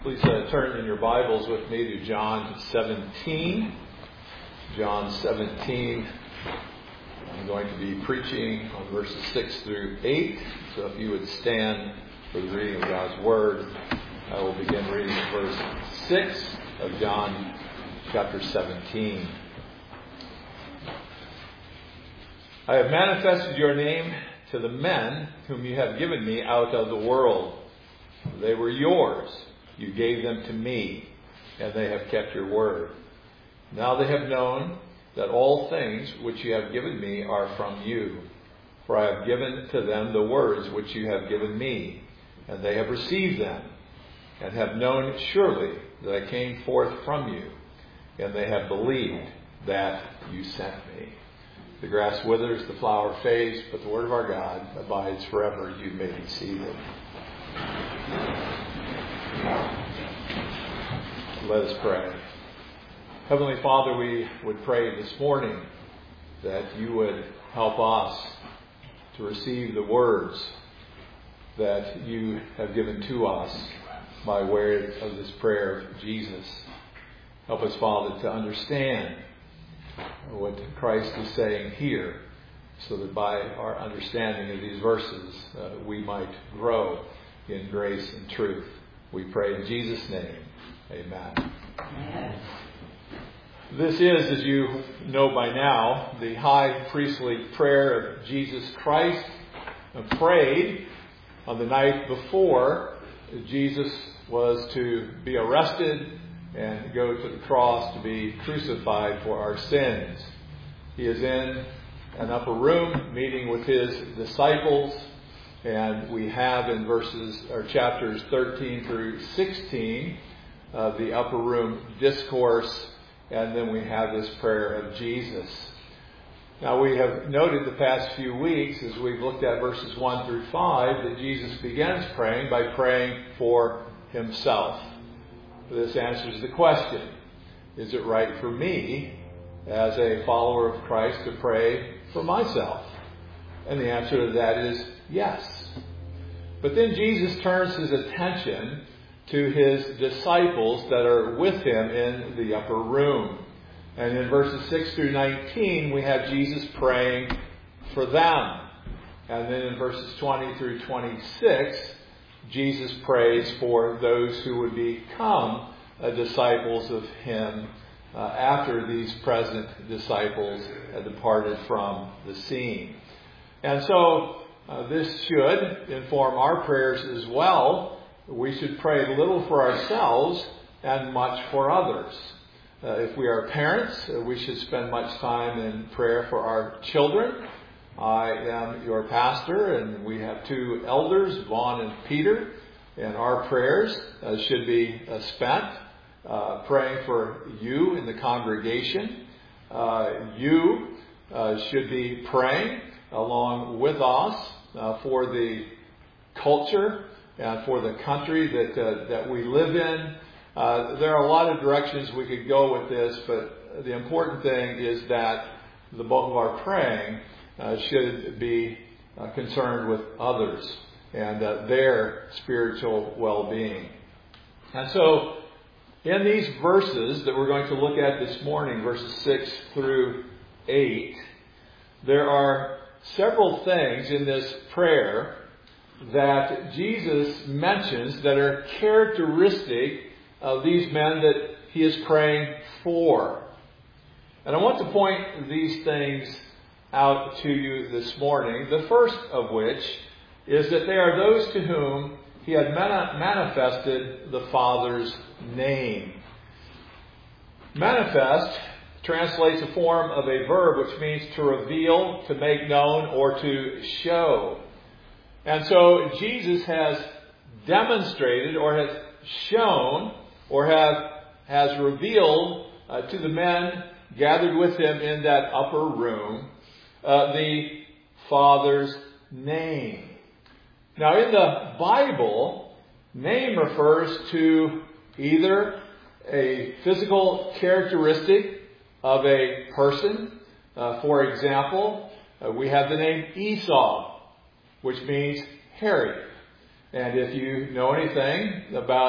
Please turn in your Bibles with me to John 17. John 17. I'm going to be preaching on verses 6 through 8. So if you would stand for the reading of God's Word, I will begin reading verse 6 of John chapter 17. I have manifested your name to the men whom you have given me out of the world. They were yours. You gave them to me, and they have kept your word. Now they have known that all things which you have given me are from you. For I have given to them the words which you have given me, and they have received them, and have known surely that I came forth from you, and they have believed that you sent me. The grass withers, the flower fades, but the word of our God abides forever. You may be seated. Let us pray. Heavenly Father, we would pray this morning that you would help us to receive the words that you have given to us by way of this prayer of Jesus. Help us, Father, to understand what Christ is saying here, so that by our understanding of these verses, we might grow in grace and truth. We pray in Jesus' name. Amen. Amen. This is, as you know by now, the high priestly prayer of Jesus Christ, prayed on the night before Jesus was to be arrested and go to the cross to be crucified for our sins. He is in an upper room meeting with his disciples, and we have in chapters 13 through 16 the upper room discourse, and then we have this prayer of Jesus. Now we have noted the past few weeks, as we've looked at verses 1 through 5, that Jesus begins praying by praying for himself. This answers the question, is it right for me as a follower of Christ to pray for myself? And the answer to that is yes. But then Jesus turns his attention to his disciples that are with him in the upper room. And in verses 6 through 19, we have Jesus praying for them. And then in verses 20 through 26, Jesus prays for those who would become disciples of him after these present disciples had departed from the scene. And so this should inform our prayers as well. We should pray little for ourselves and much for others. If we are parents, we should spend much time in prayer for our children. I am your pastor, and we have two elders, Vaughn and Peter, and our prayers should be spent praying for you in the congregation. You should be praying along with us for the culture and for the country that we live in. There are a lot of directions we could go with this, but the important thing is that the bulk of our praying should be concerned with others and their spiritual well-being. And so in these verses that we're going to look at this morning, verses 6 through 8, there are several things in this prayer that Jesus mentions that are characteristic of these men that he is praying for. And I want to point these things out to you this morning. The first of which is that they are those to whom he had manifested the Father's name. Manifest translates a form of a verb which means to reveal, to make known, or to show. And so Jesus has demonstrated or has shown or has revealed to the men gathered with him in that upper room the Father's name. Now in the Bible, name refers to either a physical characteristic of a person. For example, we have the name Esau, which means hairy. And if you know anything about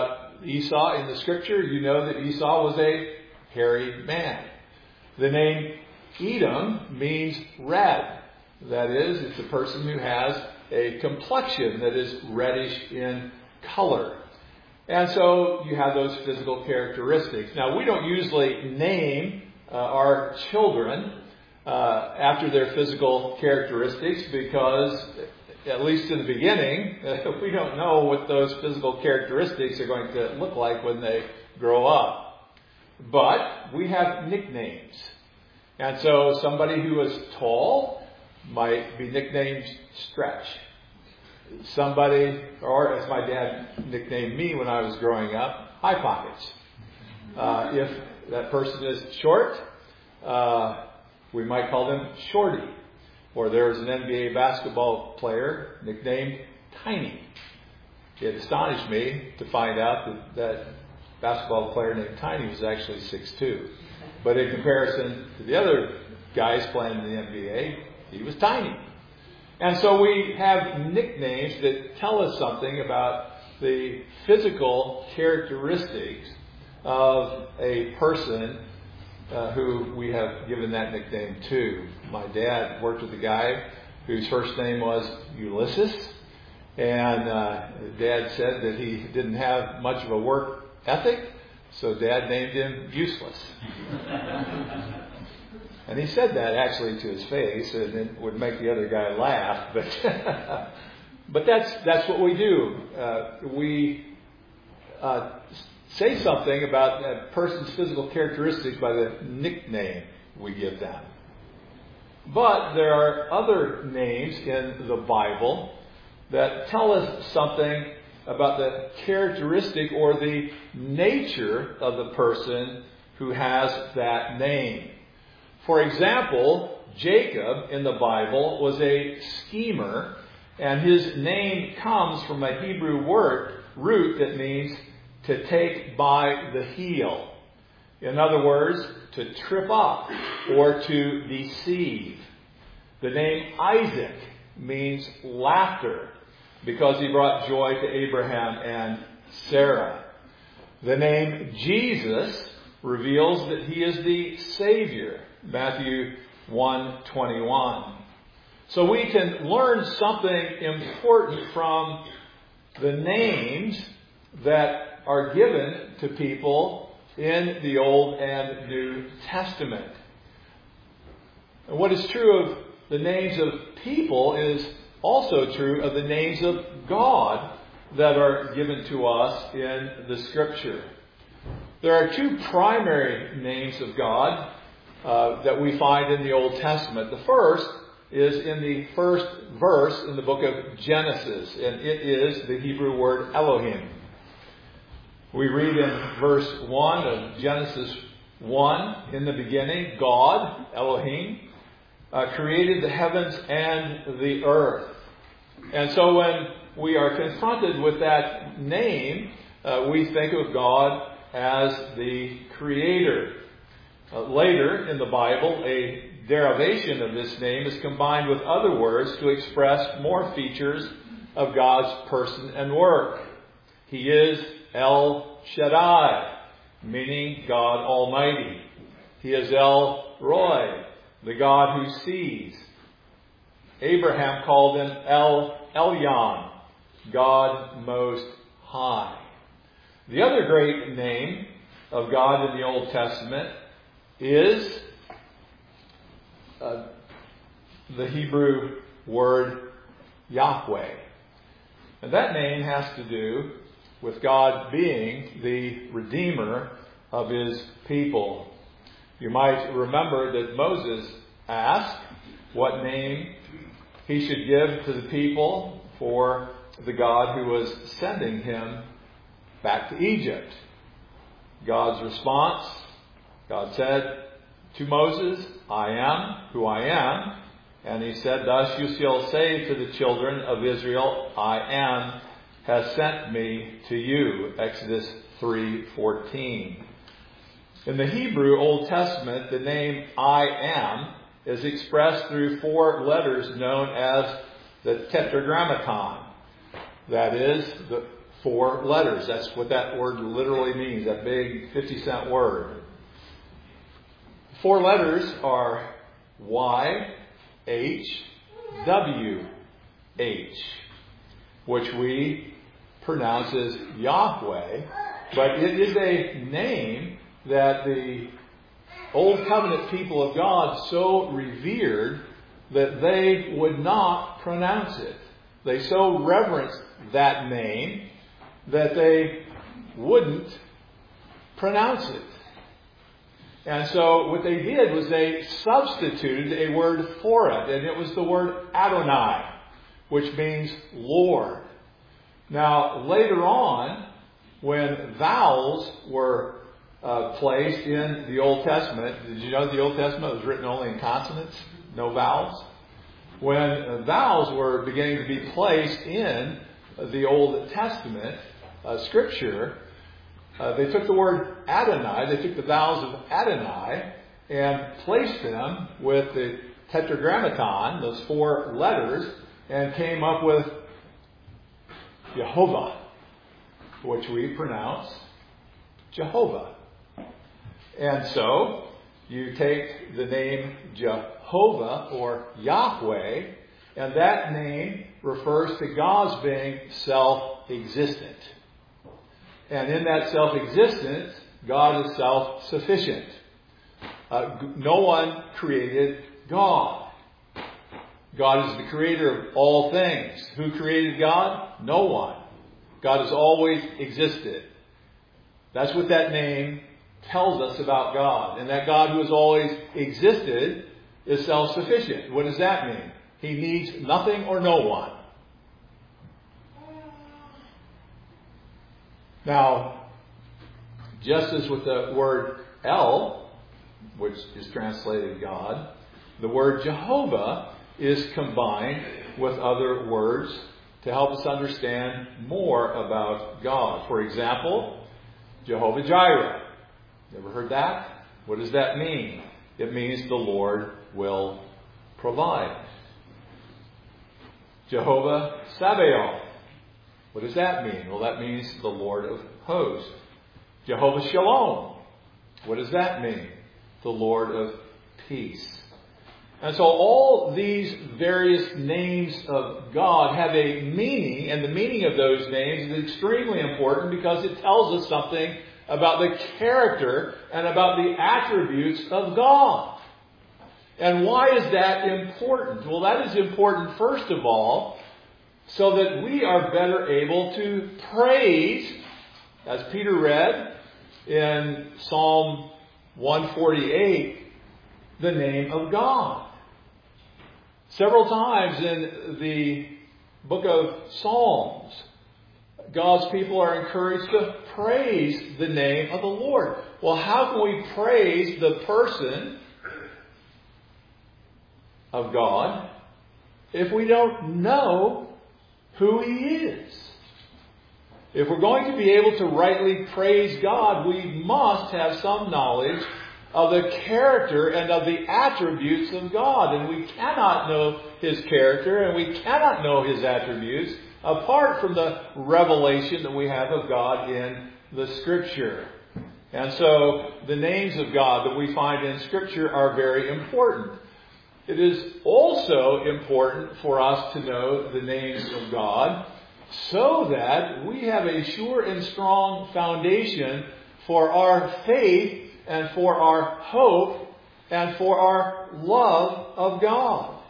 Esau in the scripture, you know that Esau was a hairy man. The name Edom means red. That is, it's a person who has a complexion that is reddish in color. And so you have those physical characteristics. Now, we don't usually name our children after their physical characteristics because, at least in the beginning, we don't know what those physical characteristics are going to look like when they grow up. But we have nicknames. And so somebody who is tall might be nicknamed Stretch. Somebody, or as my dad nicknamed me when I was growing up, High Pockets. If that person is short, we might call them Shorty. Or there was an NBA basketball player nicknamed Tiny. It astonished me to find out that basketball player named Tiny was actually 6'2". But in comparison to the other guys playing in the NBA, he was tiny. And so we have nicknames that tell us something about the physical characteristics of a person who we have given that nickname to. My dad worked with a guy whose first name was Ulysses. And Dad said that he didn't have much of a work ethic, so Dad named him Useless. And he said that actually to his face, and it would make the other guy laugh. But that's what we do. We say something about a person's physical characteristics by the nickname we give them. But there are other names in the Bible that tell us something about the characteristic or the nature of the person who has that name. For example, Jacob in the Bible was a schemer, and his name comes from a Hebrew root that means to take by the heel. In other words, to trip up or to deceive. The name Isaac means laughter because he brought joy to Abraham and Sarah. The name Jesus reveals that he is the Savior. Matthew 1:21. So we can learn something important from the names that are given to people in the Old and New Testament. And what is true of the names of people is also true of the names of God that are given to us in the Scripture. There are two primary names of God that we find in the Old Testament. The first is in the first verse in the book of Genesis, and it is the Hebrew word Elohim. We read in verse 1 of Genesis 1, in the beginning, God, Elohim, created the heavens and the earth. And so when we are confronted with that name, we think of God as the Creator. Later in the Bible, a derivation of this name is combined with other words to express more features of God's person and work. He is El Shaddai, meaning God Almighty. He is El Roi, the God who sees. Abraham called him El Elyon, God Most High. The other great name of God in the Old Testament is the Hebrew word Yahweh. And that name has to do with God being the Redeemer of His people. You might remember that Moses asked what name he should give to the people for the God who was sending him back to Egypt. God's response, God said to Moses, I am who I am. And he said, thus you shall say to the children of Israel, I am has sent me to you. Exodus 3:14. In the Hebrew Old Testament, the name I am is expressed through 4 letters known as the Tetragrammaton. That is, the 4 letters. That's what that word literally means, that big 50-cent word. 4 letters are Y, H, W, H, which we pronounce as Yahweh, but it is a name that the Old Covenant people of God so revered that they would not pronounce it. They so reverenced that name that they wouldn't pronounce it. And so what they did was they substituted a word for it, and it was the word Adonai, which means Lord. Now, later on, when vowels were placed in the Old Testament, did you know the Old Testament was written only in consonants, no vowels? When vowels were beginning to be placed in the Old Testament Scripture, they took the word Adonai, they took the vowels of Adonai, and placed them with the Tetragrammaton, those 4 letters, and came up with Jehovah, which we pronounce Jehovah. And so, you take the name Jehovah or Yahweh, and that name refers to God's being self-existent. And in that self-existence, God is self-sufficient. No one created God. God is the creator of all things. Who created God? No one. God has always existed. That's what that name tells us about God. And that God who has always existed is self-sufficient. What does that mean? He needs nothing or no one. Now, just as with the word El, which is translated God, the word Jehovah is combined with other words to help us understand more about God. For example, Jehovah Jireh. You ever heard that? What does that mean? It means the Lord will provide. Jehovah Sabaoth. What does that mean? Well, that means the Lord of hosts. Jehovah Shalom. What does that mean? The Lord of peace. And so all these various names of God have a meaning, and the meaning of those names is extremely important because it tells us something about the character and about the attributes of God. And why is that important? Well, that is important, first of all, so that we are better able to praise, as Peter read in Psalm 148, the name of God. Several times in the book of Psalms, God's people are encouraged to praise the name of the Lord. Well, how can we praise the person of God if we don't know who He is? If we're going to be able to rightly praise God, we must have some knowledge of the character and of the attributes of God. And we cannot know His character and we cannot know His attributes apart from the revelation that we have of God in the Scripture. And so the names of God that we find in Scripture are very important. It is also important for us to know the names of God so that we have a sure and strong foundation for our faith and for our hope and for our love of God.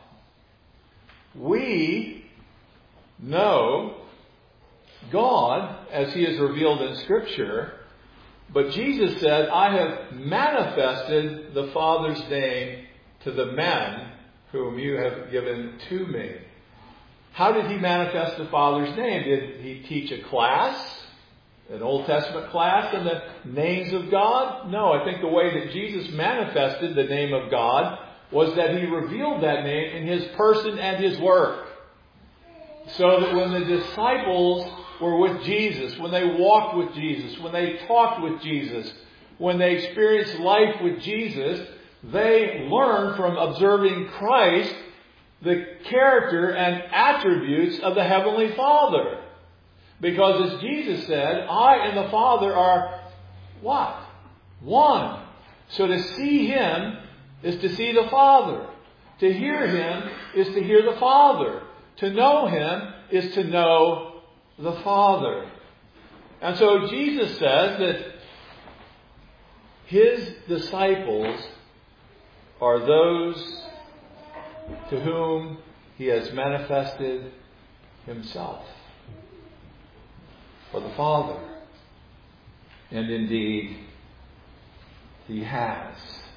We know God as He is revealed in Scripture, but Jesus said, I have manifested the Father's name to the men whom you have given to me. How did He manifest the Father's name? Did He teach a class? An Old Testament class in the names of God? No, I think the way that Jesus manifested the name of God was that He revealed that name in His person and His work. So that when the disciples were with Jesus, when they walked with Jesus, when they talked with Jesus, when they experienced life with Jesus, they learned from observing Christ the character and attributes of the Heavenly Father. Because as Jesus said, I and the Father are what? One. So to see Him is to see the Father. To hear Him is to hear the Father. To know Him is to know the Father. And so Jesus says that His disciples are those to whom He has manifested Himself, or the Father. And indeed, He has.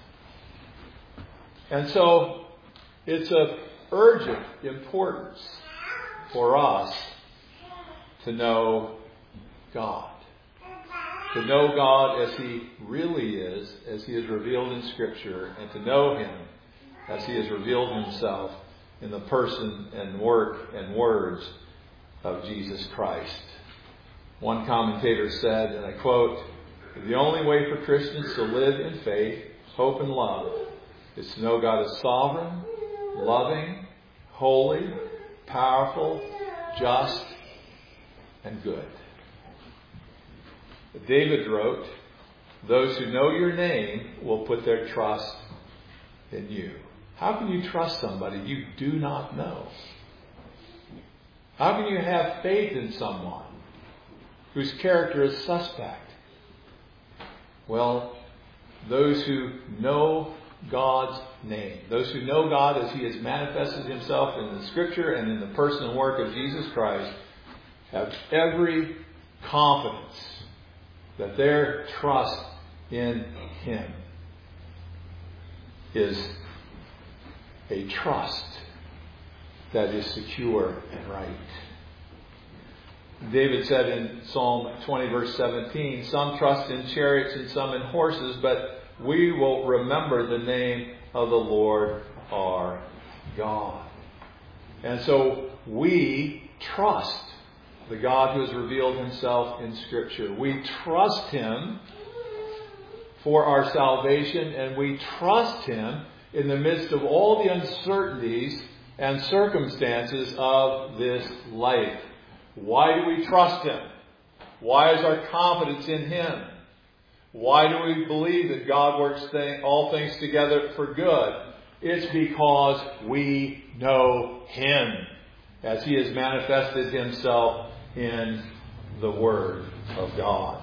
And so, it's of urgent importance for us to know God. To know God as He really is, as He is revealed in Scripture, and to know Him as He has revealed Himself in the person and work and words of Jesus Christ. One commentator said, and I quote, "The only way for Christians to live in faith, hope, and love is to know God as sovereign, loving, holy, powerful, just, and good." David wrote, "Those who know your name will put their trust in you." How can you trust somebody you do not know? How can you have faith in someone whose character is suspect? Well, those who know God's name, those who know God as He has manifested Himself in the Scripture and in the person and work of Jesus Christ, have every confidence that their trust in Him is a trust that is secure and right. David said in Psalm 20 verse 17, "Some trust in chariots and some in horses, but we will remember the name of the Lord our God." And so we trust the God who has revealed Himself in Scripture. We trust Him for our salvation, and we trust Him in the midst of all the uncertainties and circumstances of this life. Why do we trust Him? Why is our confidence in Him? Why do we believe that God works all things together for good? It's because we know Him as He has manifested Himself in the Word of God.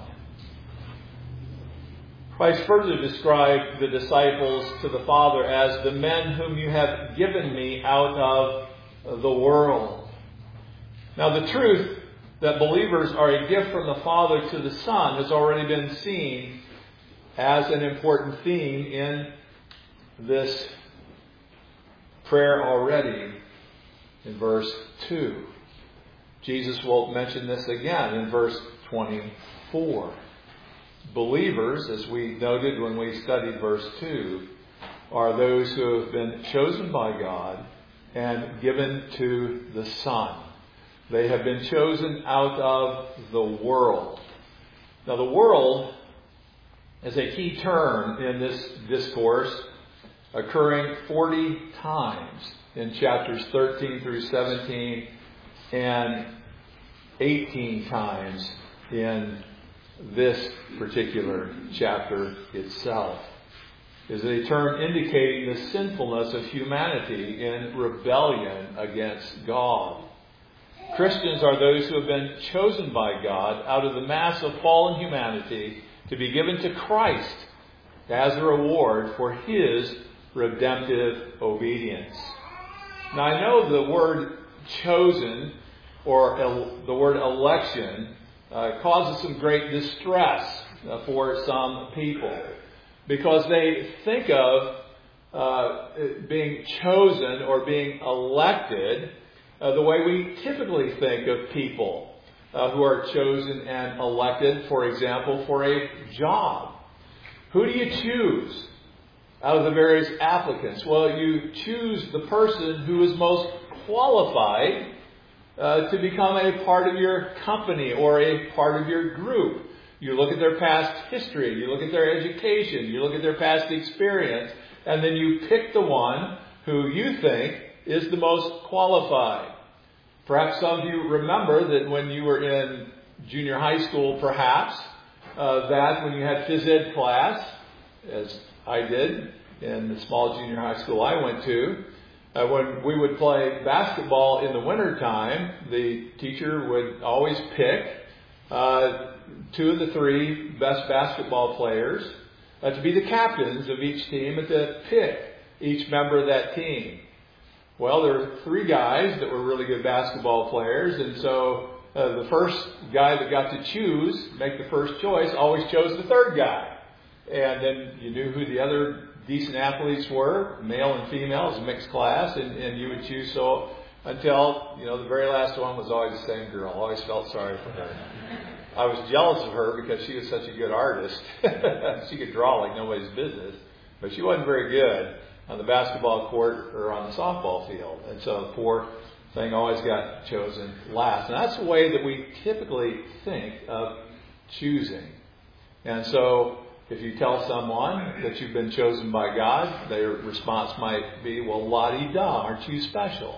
Christ further described the disciples to the Father as the men whom you have given me out of the world. Now, the truth that believers are a gift from the Father to the Son has already been seen as an important theme in this prayer already in verse 2. Jesus will mention this again in verse 24. Believers, as we noted when we studied verse 2, are those who have been chosen by God and given to the Son. They have been chosen out of the world. Now, the world is a key term in this discourse, occurring 40 times in chapters 13 through 17 and 18 times in this particular chapter itself. Is a term indicating the sinfulness of humanity in rebellion against God. Christians are those who have been chosen by God out of the mass of fallen humanity to be given to Christ as a reward for His redemptive obedience. Now, I know the word chosen or the word election causes some great distress for some people, because they think of being chosen or being elected the way we typically think of people who are chosen and elected, for example, for a job. Who do you choose out of the various applicants? Well, you choose the person who is most qualified to become a part of your company or a part of your group. You look at their past history, you look at their education, you look at their past experience, and then you pick the one who you think is the most qualified. Perhaps some of you remember that when you were in junior high school, perhaps, that when you had phys ed class, as I did in the small junior high school I went to, when we would play basketball in the wintertime, the teacher would always pick 2 of the 3 best basketball players to be the captains of each team and to pick each member of that team. Well, there were 3 guys that were really good basketball players, and so the first guy that got to choose, make the first choice, always chose the 3rd guy. And then you knew who the other decent athletes were, male and female, as a mixed class, and you would choose so until, the very last one was always the same girl. Always felt sorry for her. I was jealous of her because she was such a good artist. She could draw like nobody's business, but she wasn't very good on the basketball court or on the softball field. And so the poor thing always got chosen last. And that's the way that we typically think of choosing. And so if you tell someone that you've been chosen by God, their response might be, well, la-di-da, aren't you special?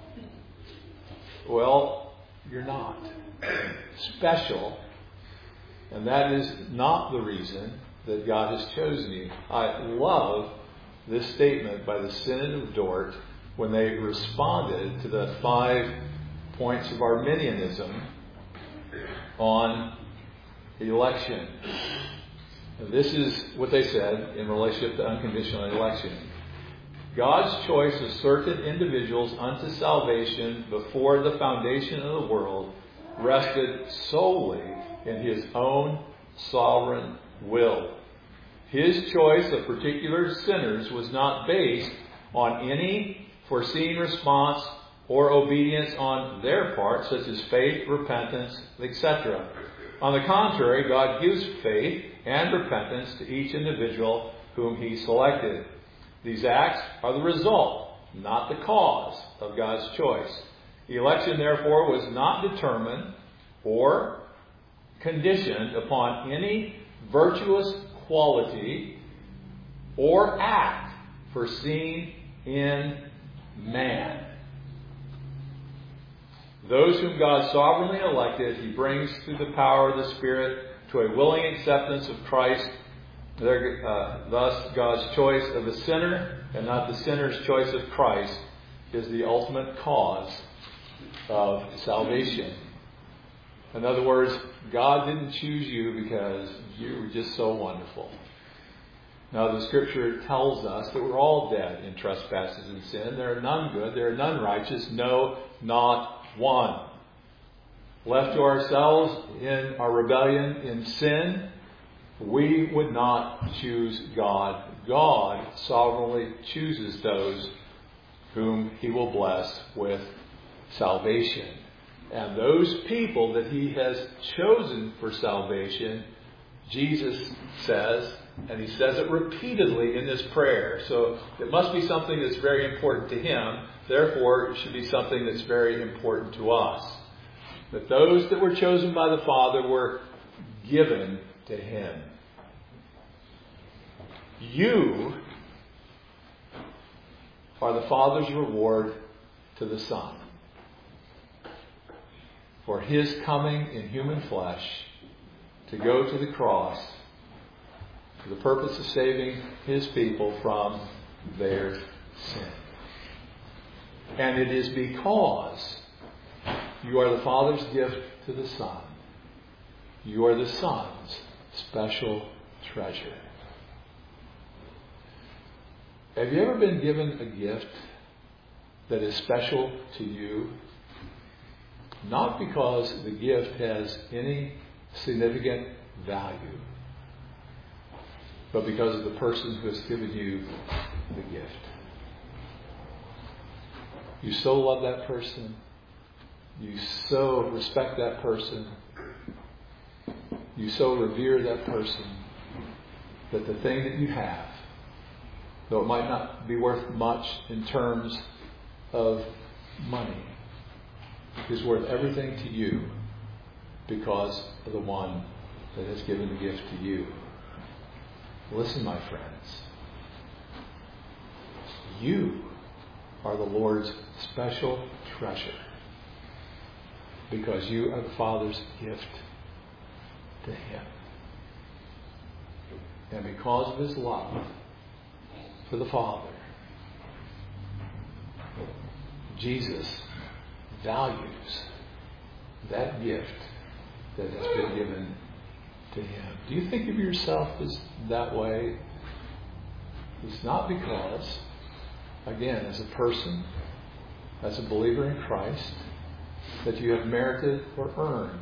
Well, you're not special. And that is not the reason that God has chosen you. I love this statement by the Synod of Dort when they responded to the 5 points of Arminianism on election. And this is what they said in relationship to unconditional election. God's choice of certain individuals unto salvation before the foundation of the world rested solely in His own sovereign will. His choice of particular sinners was not based on any foreseen response or obedience on their part, such as faith, repentance, etc. On the contrary, God gives faith and repentance to each individual whom He selected. These acts are the result, not the cause, of God's choice. Election, therefore, was not determined or conditioned upon any virtuous quality or act foreseen in man. Those whom God sovereignly elected, He brings through the power of the Spirit to a willing acceptance of Christ. Thus, God's choice of the sinner and not the sinner's choice of Christ is the ultimate cause of salvation. In other words, God didn't choose you because you were just so wonderful. Now, the Scripture tells us that we're all dead in trespasses and sin. There are none good, there are none righteous, no, not one. Left to ourselves in our rebellion in sin, we would not choose God. God sovereignly chooses those whom He will bless with salvation. And those people that He has chosen for salvation, Jesus says, and He says it repeatedly in this prayer. So it must be something that's very important to Him. Therefore, it should be something that's very important to us. That those that were chosen by the Father were given to Him. You are the Father's reward to the Son for His coming in human flesh to go to the cross for the purpose of saving His people from their sin. And it is because you are the Father's gift to the Son. You are the Son's special treasure. Have you ever been given a gift that is special to you? Not because the gift has any significant value, but because of the person who has given you the gift. You so love that person. You so respect that person. You so revere that person that the thing that you have, though it might not be worth much in terms of money, is worth everything to you because of the one that has given the gift to you. Listen, my friends. You are the Lord's special treasure because you are the Father's gift to Him. And because of His love for the Father, Jesus values that gift that has been given to Him. Do you think of yourself as that way? It's not because, again, as a person, as a believer in Christ, that you have merited or earned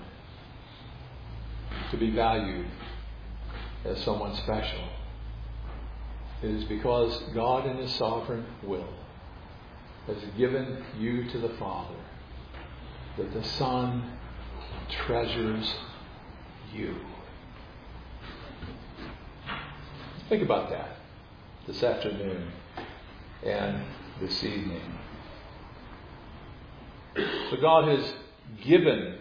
to be valued as someone special. It is because God in His sovereign will has given you to the Father, that the Son treasures you. Think about that this afternoon and this evening. So God has given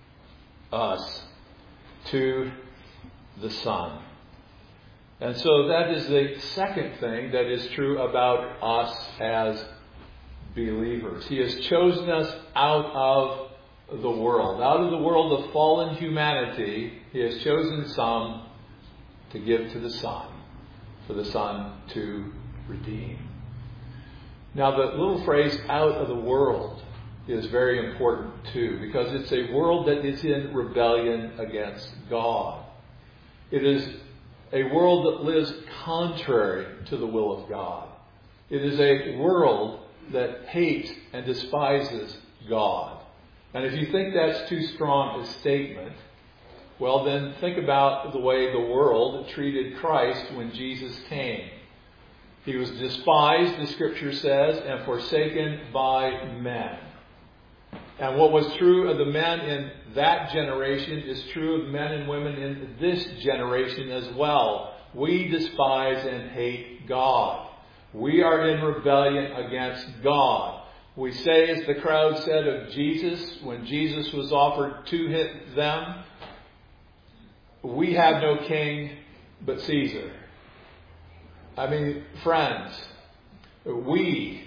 us to the Son. And so that is the second thing that is true about us as believers. He has chosen us out of the world. Out of the world of fallen humanity, He has chosen some to give to the Son, for the Son to redeem. Now the little phrase, out of the world, is very important too, because it's a world that is in rebellion against God. It is a world that lives contrary to the will of God. It is a world that hates and despises God. And if you think that's too strong a statement, well then think about the way the world treated Christ when Jesus came. He was despised, the Scripture says, and forsaken by men. And what was true of the men in that generation is true of men and women in this generation as well. We despise and hate God. We are in rebellion against God. We say, as the crowd said of Jesus, when Jesus was offered to them, we have no king but Caesar. I mean, friends, we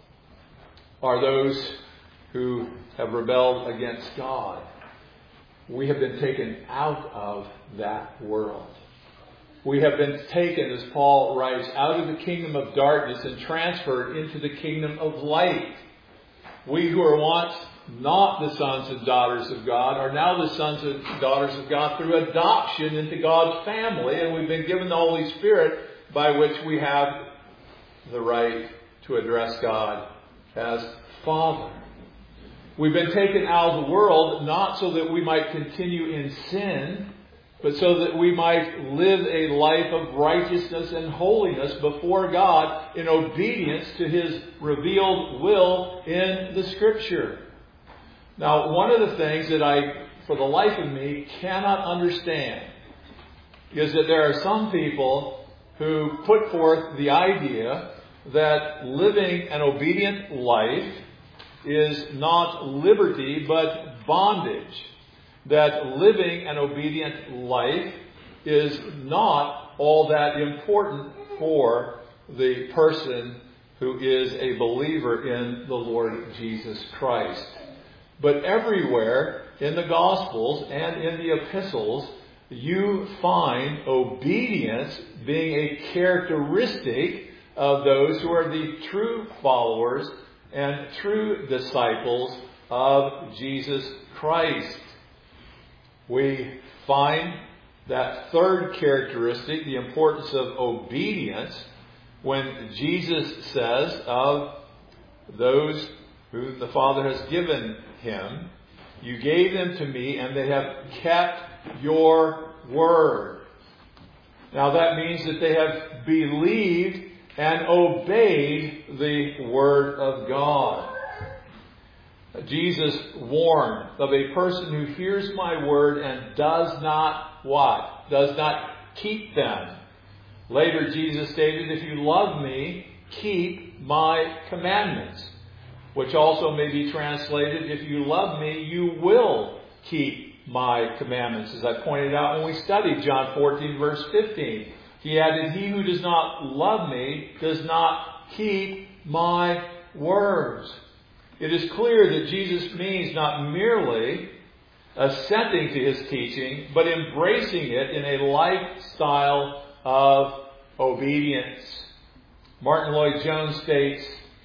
are those who have rebelled against God. We have been taken out of that world. We have been taken, as Paul writes, out of the kingdom of darkness and transferred into the kingdom of light. We who were once not the sons and daughters of God are now the sons and daughters of God through adoption into God's family, and we've been given the Holy Spirit by which we have the right to address God as Father. We've been taken out of the world not so that we might continue in sin, but so that we might live a life of righteousness and holiness before God in obedience to His revealed will in the Scripture. Now, one of the things that I, for the life of me, cannot understand is that there are some people who put forth the idea that living an obedient life is not liberty but bondage. That living an obedient life is not all that important for the person who is a believer in the Lord Jesus Christ. But everywhere in the Gospels and in the epistles, you find obedience being a characteristic of those who are the true followers and true disciples of Jesus Christ. We find that third characteristic, the importance of obedience, when Jesus says of those whom the Father has given Him, you gave them to me and they have kept your word. Now that means that they have believed and obeyed the word of God. Jesus warned of a person who hears my word and does not what? Does not keep them. Later Jesus stated, if you love me, keep my commandments. Which also may be translated, if you love me, you will keep my commandments. As I pointed out when we studied John 14 verse 15. He added, he who does not love me does not keep my words. It is clear that Jesus means not merely assenting to his teaching, but embracing it in a lifestyle of obedience. Martin Lloyd-Jones states,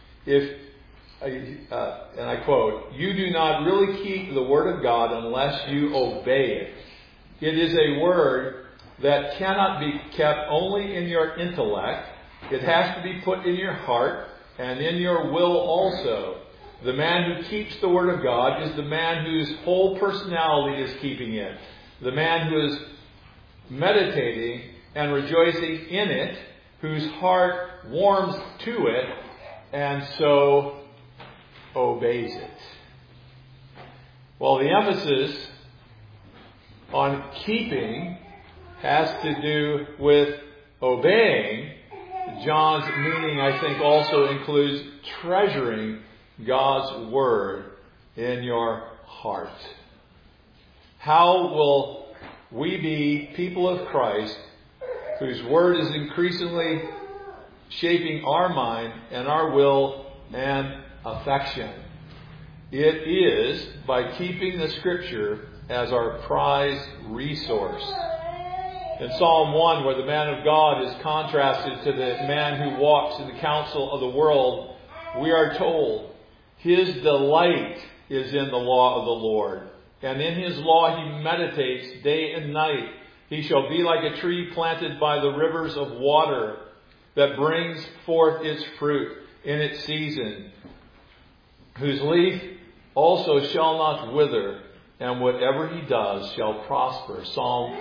and I quote, "You do not really keep the Word of God unless you obey it. It is a word that cannot be kept only in your intellect. It has to be put in your heart and in your will also. The man who keeps the Word of God is the man whose whole personality is keeping it. The man who is meditating and rejoicing in it, whose heart warms to it, and so obeys it." Well, the emphasis on keeping has to do with obeying. John's meaning, I think, also includes treasuring God's Word in your heart. How will we be people of Christ whose Word is increasingly shaping our mind and our will and affection? It is by keeping the Scripture as our prized resource. In Psalm 1, where the man of God is contrasted to the man who walks in the counsel of the world, we are told, "His delight is in the law of the Lord, and in His law He meditates day and night. He shall be like a tree planted by the rivers of water, that brings forth its fruit in its season, whose leaf also shall not wither, and whatever he does shall prosper." Psalm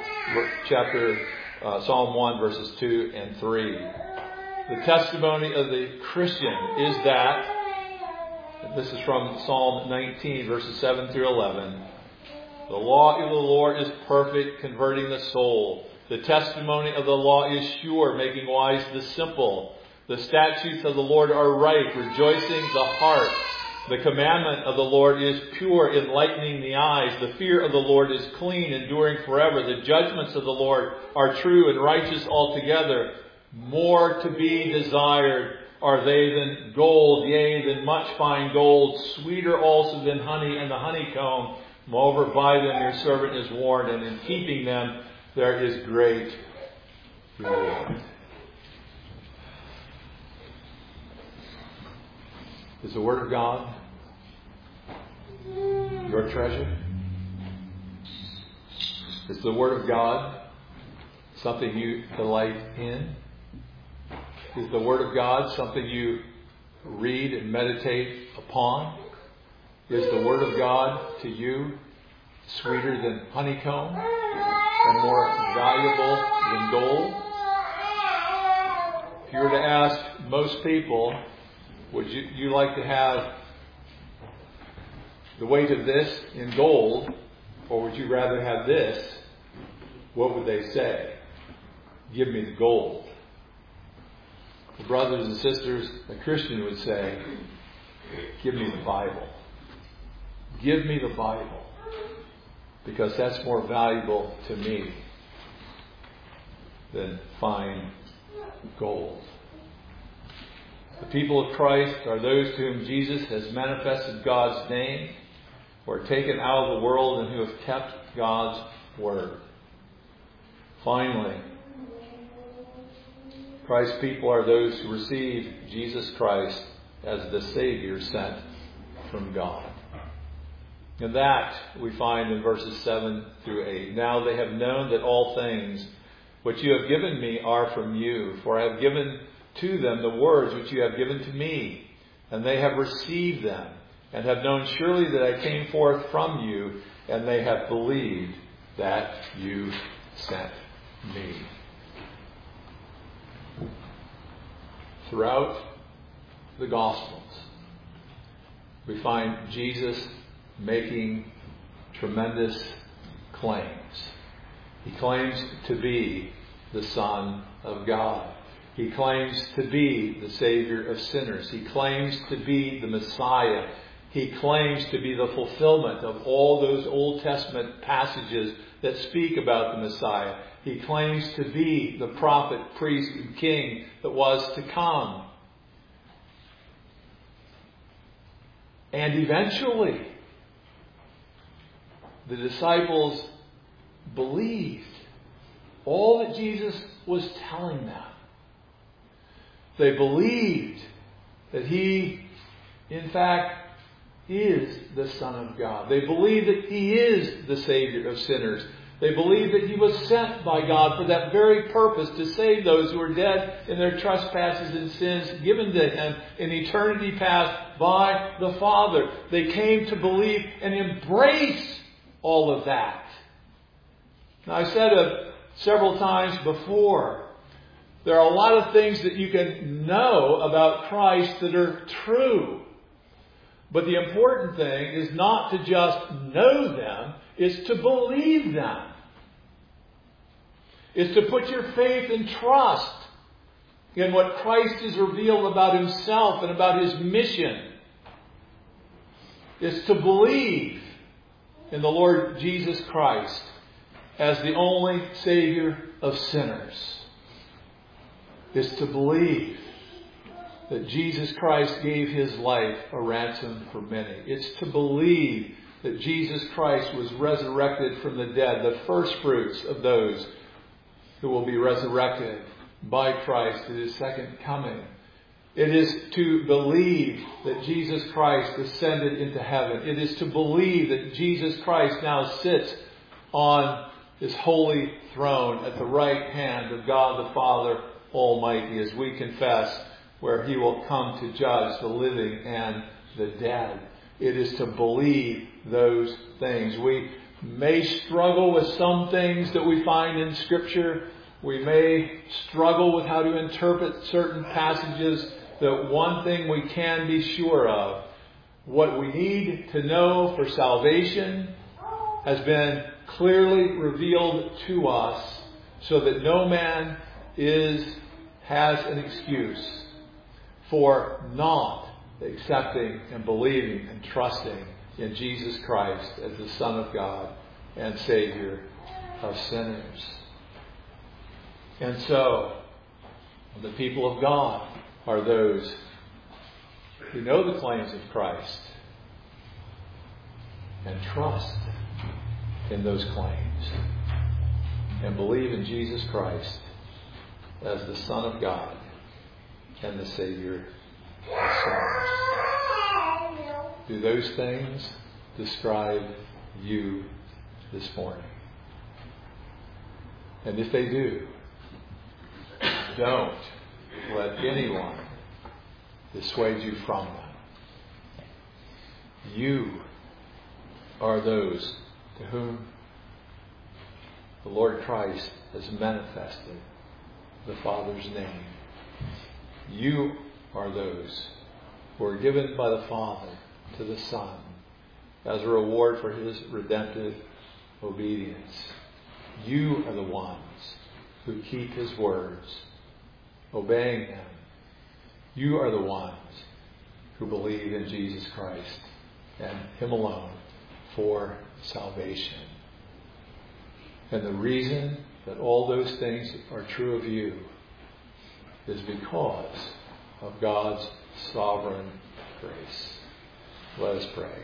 1, verses 2 and 3. The testimony of the Christian is that, this is from Psalm 19, verses 7 through 11, "The law of the Lord is perfect, converting the soul. The testimony of the law is sure, making wise the simple. The statutes of the Lord are right, rejoicing the heart. The commandment of the Lord is pure, enlightening the eyes. The fear of the Lord is clean, enduring forever. The judgments of the Lord are true and righteous altogether. More to be desired are they than gold, yea, than much fine gold, sweeter also than honey and the honeycomb. Moreover, by them your servant is warned, and in keeping them there is great reward." Is the Word of God your treasure? Is the Word of God something you delight in? Is the Word of God something you read and meditate upon? Is the Word of God to you sweeter than honeycomb and more valuable than gold? If you were to ask most people, would you like to have the weight of this in gold, or would you rather have this? What would they say? Give me the gold. The brothers and sisters, a Christian would say, give me the Bible. Give me the Bible, because that's more valuable to me than fine gold. The people of Christ are those to whom Jesus has manifested God's name, who are taken out of the world, and who have kept God's Word. Finally, Christ's people are those who receive Jesus Christ as the Savior sent from God. And that we find in verses 7 through 8. "Now they have known that all things which you have given me are from you, for I have given to them the words which you have given to me, and they have received them, and have known surely that I came forth from you, and they have believed that you sent me." Throughout the Gospels, we find Jesus making tremendous claims. He claims to be the Son of God. He claims to be the Savior of sinners. He claims to be the Messiah. He claims to be the fulfillment of all those Old Testament passages that speak about the Messiah. He claims to be the prophet, priest, and king that was to come. And eventually, the disciples believed all that Jesus was telling them. They believed that He, in fact, is the Son of God. They believed that He is the Savior of sinners. They believed that He was sent by God for that very purpose, to save those who are dead in their trespasses and sins given to Him in eternity past by the Father. They came to believe and embrace all of that. Now, I said it several times before, there are a lot of things that you can know about Christ that are true. But the important thing is not to just know them, it's to believe them. It's to put your faith and trust in what Christ has revealed about Himself and about His mission. It's to believe in the Lord Jesus Christ as the only Savior of sinners. It's to believe that Jesus Christ gave His life a ransom for many. It's to believe that Jesus Christ was resurrected from the dead, the first fruits of those who will be resurrected by Christ at His second coming. It is to believe that Jesus Christ ascended into heaven. It is to believe that Jesus Christ now sits on His holy throne at the right hand of God the Father Almighty, as we confess, where He will come to judge the living and the dead. It is to believe those things. We may struggle with some things that we find in Scripture. We may struggle with how to interpret certain passages. That one thing we can be sure of, what we need to know for salvation has been clearly revealed to us, so that no man has an excuse for not accepting and believing and trusting in Jesus Christ as the Son of God and Savior of sinners. And so, the people of God are those who know the claims of Christ and trust in those claims and believe in Jesus Christ as the Son of God and the Savior of sinners. Do those things describe you this morning? And if they do, don't let anyone dissuade you from them. You are those to whom the Lord Christ has manifested the Father's name. You are those who are given by the Father to the Son as a reward for His redemptive obedience. You are the ones who keep His words, obeying Him. You are the ones who believe in Jesus Christ and Him alone for salvation. And the reason that all those things are true of you is because of God's sovereign grace. Let us pray.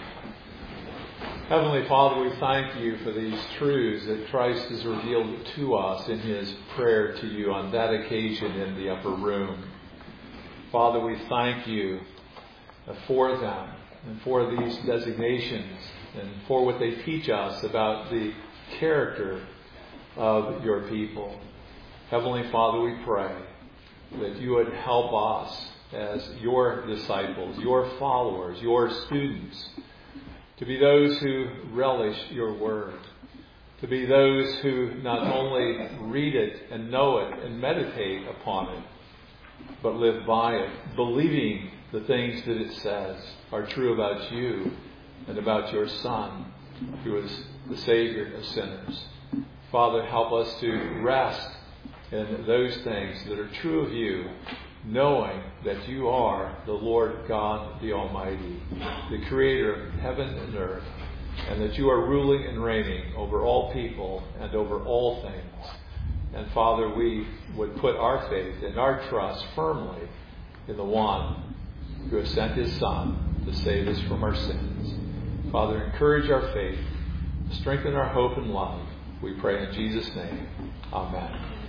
Heavenly Father, we thank You for these truths that Christ has revealed to us in His prayer to You on that occasion in the upper room. Father, we thank You for them and for these designations and for what they teach us about the character of Your people. Heavenly Father, we pray that You would help us as Your disciples, Your followers, Your students, to be those who relish Your word, to be those who not only read it and know it and meditate upon it, but live by it, believing the things that it says are true about You and about Your Son, who is the Savior of sinners. Father, help us to rest in those things that are true of You, knowing that You are the Lord God the Almighty, the Creator of heaven and earth, and that You are ruling and reigning over all people and over all things. And Father, we would put our faith and our trust firmly in the One who has sent His Son to save us from our sins. Father, encourage our faith strengthen our hope and love. We pray in Jesus' name. Amen.